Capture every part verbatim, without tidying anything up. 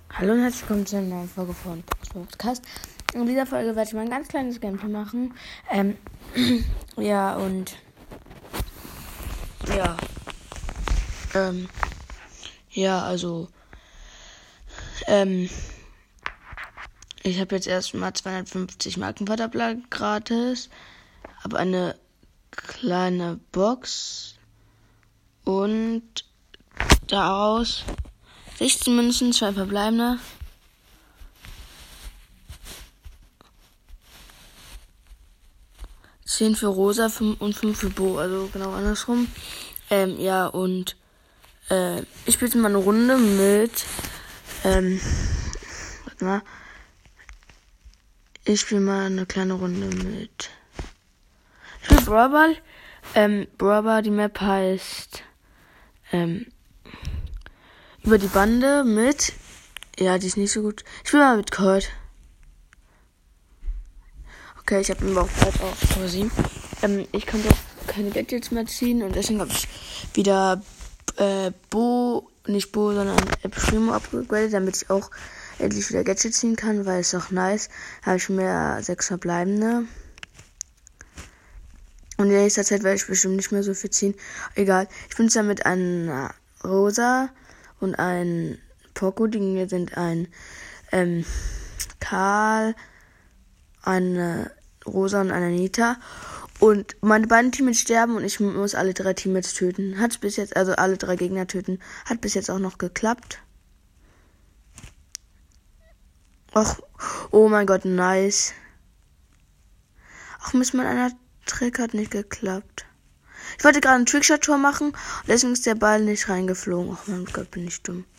Hallo und herzlich willkommen zu einer neuen Folge von Podcast. In dieser Folge werde ich mal ein ganz kleines Gameplay machen. Ähm, ja, und ja, ähm, ja, also, ähm, ich habe jetzt erstmal zweihundertfünfzig Markenverdoppler gratis, habe eine kleine Box und daraus sechzehn Münzen, zwei verbleibende. zehn für Rosa fünf und fünf für Bo, also genau andersrum. Ähm, ja, und äh, ich spiele jetzt mal eine Runde mit, ähm, warte mal. Ich spiele mal eine kleine Runde mit, ich spiele Brawl Ball. Ähm, Brawl Ball, die Map heißt, ähm, über die Bande mit, ja, die ist nicht so gut. Ich spiele mal mit Colt. Okay, ich habe den Bauch bald auf Pause. Ähm, ich konnte auch keine Gadgets mehr ziehen und deswegen habe ich wieder äh, Bo, nicht Bo, sondern El Primo abgegradet, damit ich auch endlich wieder Gadgets ziehen kann, weil es auch nice. Da habe ich mehr sechs verbleibende. Und in nächster Zeit werde ich bestimmt nicht mehr so viel ziehen. Egal. Ich bin jetzt mit einer Rosa und ein Poco. Die sind ein ähm, Karl, eine Rosa und eine Anita. Und meine beiden Teammates sterben und ich muss alle drei Teammates töten. Hat bis jetzt, also alle drei Gegner töten. Hat bis jetzt auch noch geklappt. Och, oh mein Gott, nice. Ach, Mist, mein einer Trick hat nicht geklappt. Ich wollte gerade ein Trickshot-Tor machen und deswegen ist der Ball nicht reingeflogen. Ach mein Gott, bin ich dumm.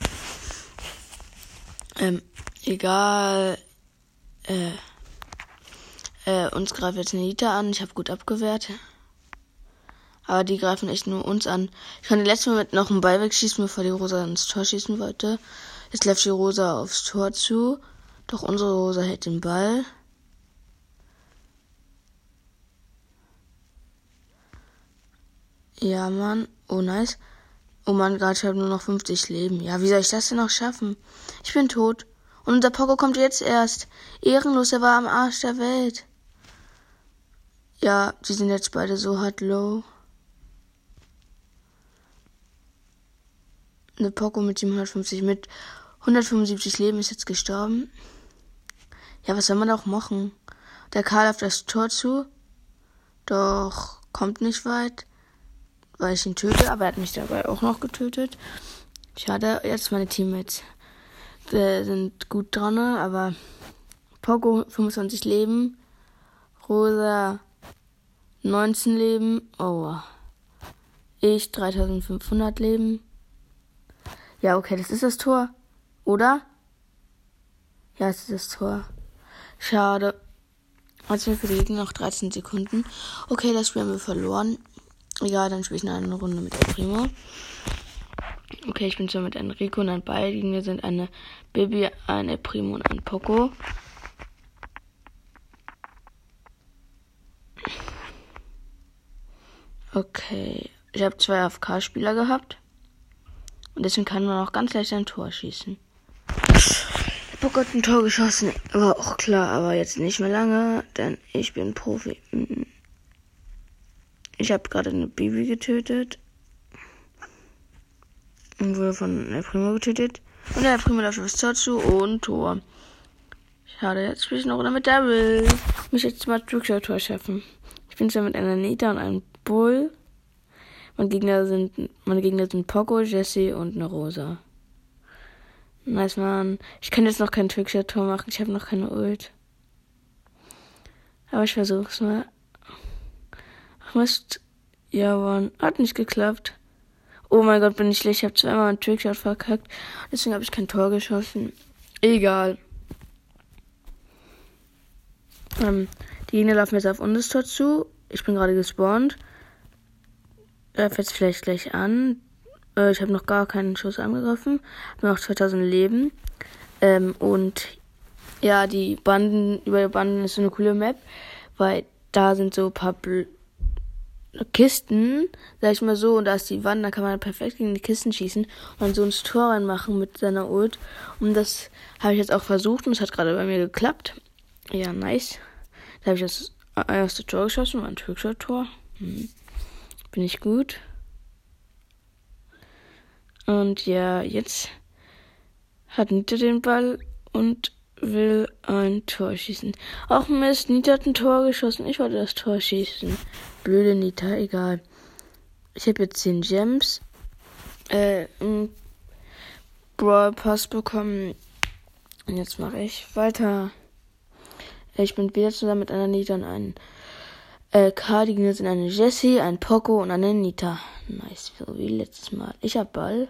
Ähm, egal. Äh, äh, uns greift jetzt eine Nita an. Ich habe gut abgewehrt. Aber die greifen echt nur uns an. Ich kann die letzte Mal mit noch einen Ball wegschießen, bevor die Rosa ins Tor schießen wollte. Jetzt läuft die Rosa aufs Tor zu. Doch unsere Rosa hält den Ball. Ja, Mann. Oh, nice. Oh Mann, gerade ich habe nur noch fünfzig Leben. Ja, wie soll ich das denn noch schaffen? Ich bin tot. Und unser Poco kommt jetzt erst. Ehrenlos, er war am Arsch der Welt. Ja, die sind jetzt beide so hart low. Eine Poco mit siebenhundertfünfzig, mit hundertfünfundsiebzig Leben ist jetzt gestorben. Ja, was soll man auch machen? Der Karl auf das Tor zu. Doch kommt nicht weit, weil ich ihn töte, aber er hat mich dabei auch noch getötet. Schade, jetzt meine Teammates äh, sind gut dran, aber Poco fünfundzwanzig Leben, Rosa neunzehn Leben, oh, ich dreitausendfünfhundert Leben. Ja, okay, das ist das Tor, oder? Ja, es ist das Tor. Schade. Also für die Gegner noch dreizehn Sekunden. Okay, das Spiel haben wir verloren. Egal, dann spiele ich noch eine Runde mit El Primo. Okay, ich bin schon mit Enrico und dann beide Gegner sind eine Bibi, ein El Primo und ein Poco. Okay, ich habe zwei A F K-Spieler gehabt. Und deswegen kann man auch ganz leicht ein Tor schießen. Der Poco hat ein Tor geschossen. War auch klar, aber jetzt nicht mehr lange, denn ich bin Profi. Ich habe gerade eine Bibi getötet. Und wurde von El Primo getötet. Und der El Primo läuft aufs Tor zu und Tor. Schade, jetzt spiele ich noch mit Daryl. Ich muss jetzt mal Trickshot-Tor schaffen. Ich bin zwar mit einer Nita und einem Bull. Meine Gegner sind, meine Gegner sind Poco, Jessie und eine Rosa. Nice, Mann. Ich kann jetzt noch kein Trickshot-Tor machen. Ich habe noch keine Ult. Aber ich versuch's mal. Ach Mist. Ja, Mann. Hat nicht geklappt. Oh mein Gott, bin ich schlecht. Ich habe zweimal einen Trickshot verkackt. Deswegen habe ich kein Tor geschossen. Egal. Ähm, die Gegner laufen jetzt auf unser Tor zu. Ich bin gerade gespawnt. Läuft jetzt vielleicht gleich an. Äh, ich habe noch gar keinen Schuss angegriffen. Habe noch zweitausend Leben. Ähm, und ja, die Banden, über die Banden ist so eine coole Map. Weil da sind so ein paar Bl- Kisten, sag ich mal so, und da ist die Wand, da kann man perfekt gegen die Kisten schießen und dann so ins Tor reinmachen mit seiner Ult. Und das habe ich jetzt auch versucht und es hat gerade bei mir geklappt. Ja, nice. Da habe ich das erste Tor geschossen, war ein Trickshot-Tor. Hm. Bin ich gut. Und ja, jetzt hat Nita den Ball und will ein Tor schießen. Auch Mist, Nita hat ein Tor geschossen. Ich wollte das Tor schießen. Blöde Nita, egal. Ich habe jetzt zehn Gems äh, im Brawl Pass bekommen. Und jetzt mache ich weiter. Ich bin wieder zusammen mit einer Nita und einem äh, K. Die Gegner sind eine Jessie, ein Poco und eine Nita. Nice, so wie letztes Mal. Ich hab Ball.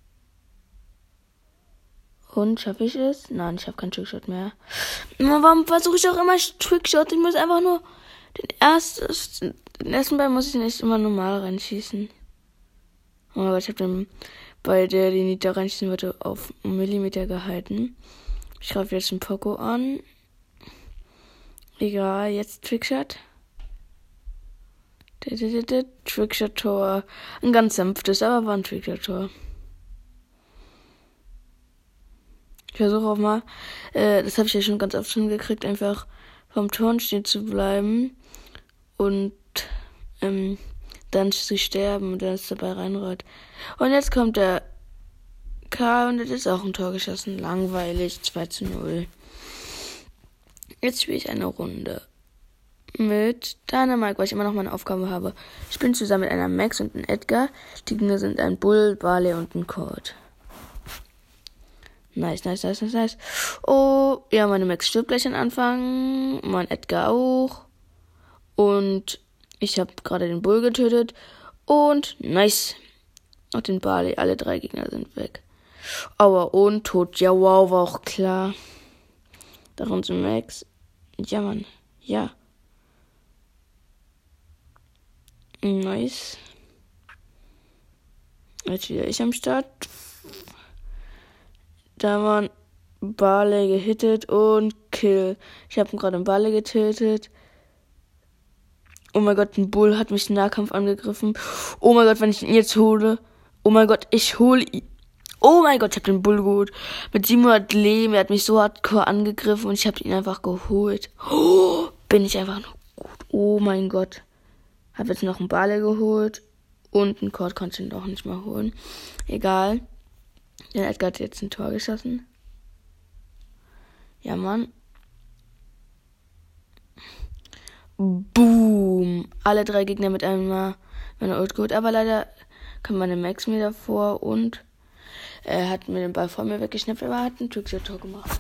Und schaffe ich es? Nein, ich habe keinen Trickshot mehr. Warum versuche ich auch immer Trickshot? Ich muss einfach nur den ersten, den ersten Ball muss ich nicht immer normal reinschießen. Oh mein Gott, ich habe den bei der die Nita reinschießen wollte auf einen Millimeter gehalten. Ich greife jetzt den Poco an. Egal, jetzt Trickshot. Trickshot-Tor. Ein ganz sanftes, aber war ein Trickshot-Tor. Ich versuche auch mal, äh, das habe ich ja schon ganz oft schon gekriegt, einfach vom Tor stehen zu bleiben und ähm, dann zu sterben und dann ist dabei reinrollt. Und jetzt kommt der K und das ist auch ein Tor geschossen. Langweilig, zwei zu null. Jetzt spiele ich eine Runde mit Dynamite, weil ich immer noch meine Aufgabe habe. Ich bin zusammen mit einer Max und einem Edgar. Die Gegner sind ein Bull, Barley und ein Colt. Nice, nice, nice, nice, nice. Oh, ja, meine Max stirbt gleich am Anfang. Mein Edgar auch. Und ich habe gerade den Bull getötet. Und nice. Auch den Barley. Alle drei Gegner sind weg. Aua, und tot. Ja, wow, war auch klar. Darunter Max. Ja, Mann. Ja. Nice. Jetzt wieder ich am Start. Da waren Barley gehittet und Kill. Ich habe ihn gerade im Barley getötet. Oh mein Gott, ein Bull hat mich im Nahkampf angegriffen. Oh mein Gott, wenn ich ihn jetzt hole. Oh mein Gott, ich hole ihn. Oh mein Gott, ich habe den Bull geholt. Mit siebenhundert Leben, er hat mich so hardcore angegriffen und ich habe ihn einfach geholt. Oh, bin ich einfach nur gut. Oh mein Gott. Habe jetzt noch einen Barley geholt. Und einen Colt konnte ich ihn auch nicht mehr holen. Egal. Der Edgar hat jetzt ein Tor geschossen. Ja, Mann. Boom. Alle drei Gegner mit einmal meine Ult geholt. Aber leider kam meine Max mir davor und er hat mir den Ball vor mir weggeschnappt, aber er hat ein Trickshot-Tor gemacht.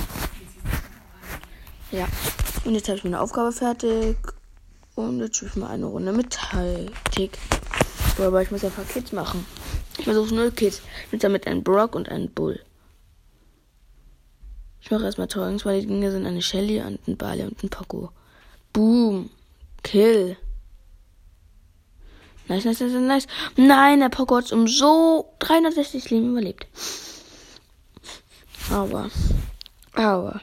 Ja. Und jetzt habe ich meine Aufgabe fertig. Und jetzt spiele ich mal eine Runde mit Taktik. Aber ich muss ein paar Kids machen. Ich versuche null Kids. Ich bin damit ein Brock und ein Bull. Ich mache erstmal Torings, weil die Gegner sind eine Shelly und ein Barley und ein Poco. Boom. Kill. Nice, nice, nice, nice. Nein, der Poco hat um so dreihundertsechzig Leben überlebt. Aber. Aber.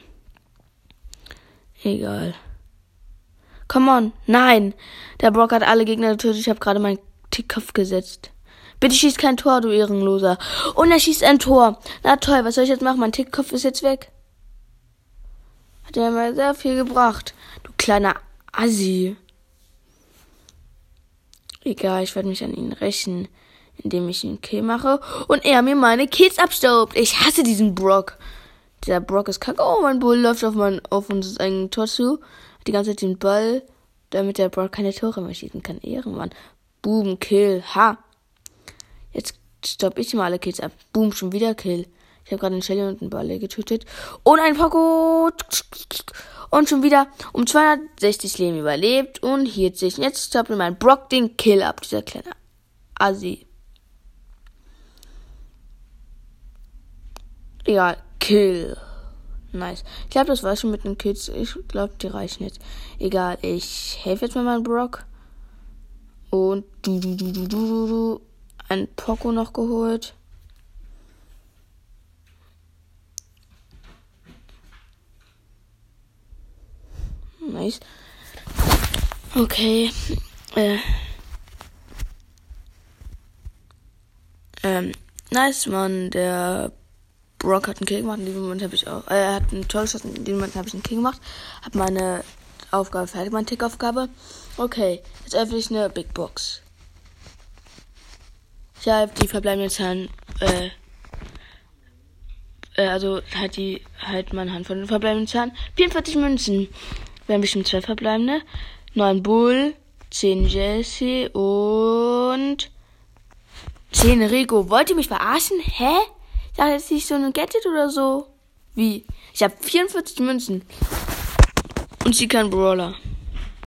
Egal. Come on. Nein. Der Brock hat alle Gegner getötet. Ich habe gerade meinen Tickkopf gesetzt. Bitte schieß kein Tor, du Ehrenloser. Und er schießt ein Tor. Na toll, was soll ich jetzt machen? Mein Tickkopf ist jetzt weg. Hat ja mal sehr viel gebracht. Du kleiner Assi. Egal, ich werde mich an ihn rächen, indem ich ihn Kill mache und er mir meine Kills abstaubt. Ich hasse diesen Brock. Der Brock ist kacke. Oh, mein Bull läuft auf, mein, auf unser eigenen Tor zu. Hat die ganze Zeit den Ball, damit der Brock keine Tore mehr schießen kann. Ehrenmann. Boom, Kill. Ha. Jetzt stopp ich mal alle Kills ab. Boom, schon wieder Kill. Ich habe gerade einen Shelly und einen Barley getötet. Und ein Poco. Und schon wieder um zweihundertsechzig Leben überlebt. Und hier sich. Jetzt stoppt mir mein Brock den Kill ab. Dieser kleine Assi. Egal. Kill. Nice. Ich glaube, das war schon mit den Kills. Ich glaube, die reichen jetzt. Egal. Ich helfe jetzt mal meinem Brock. Und du, du, du, du, du, du. Ein Poco noch geholt. Nice. Okay. Äh, Nice, Mann. Der Brock hat einen Kill gemacht. In dem Moment habe ich auch... Äh, er hat einen Tor geschossen. In dem Moment habe ich einen Kill gemacht. Hab meine Aufgabe fertig, meine Tickaufgabe. Okay, jetzt öffne ich eine Big Box. Ich habe die verbleibenden Zahlen... Äh... Äh, also halt die... Halt meine Hand von den verbleibenden Zahlen. vierundvierzig Münzen. Wir haben bestimmt zwei verbleibende. neun Bull... zehn Jesse und zehn Rico. Wollt ihr mich verarschen? Hä? Ich dachte jetzt nicht so ein Gadget oder so. Wie? Ich habe vierundvierzig Münzen. Und sie kein Brawler.